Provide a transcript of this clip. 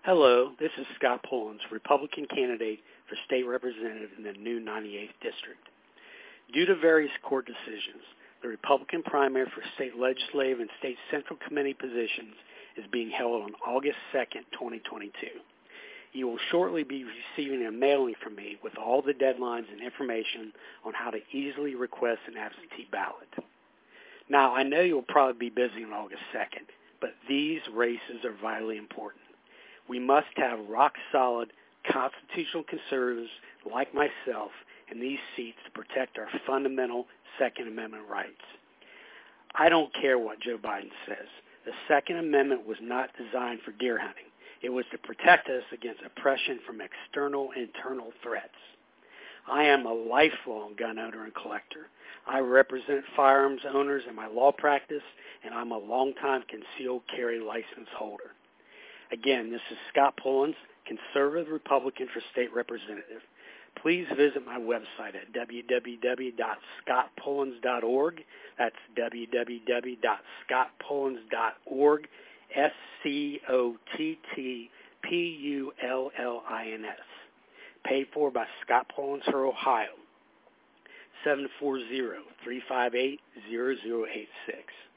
Hello, this is Scott Pullins, Republican candidate for state representative in the new 98th District. Due to various court decisions, the Republican primary for state legislative and state central committee positions is being held on August 2nd, 2022. You will shortly be receiving a mailing from me with all the deadlines and information on how to easily request an absentee ballot. Now, I know you'll probably be busy on August 2nd, but these races are vitally important. We must have rock-solid constitutional conservatives like myself in these seats to protect our fundamental Second Amendment rights. I don't care what Joe Biden says. The Second Amendment was not designed for deer hunting. It was to protect us against oppression from external and internal threats. I am a lifelong gun owner and collector. I represent firearms owners in my law practice, and I'm a longtime concealed carry license holder. Again, this is Scott Pullins, conservative Republican for state representative. Please visit my website at www.scottpullins.org. That's www.scottpullins.org, SCOTTPULLINS. Paid for by Scott Pullins for Ohio, 740-358-0086.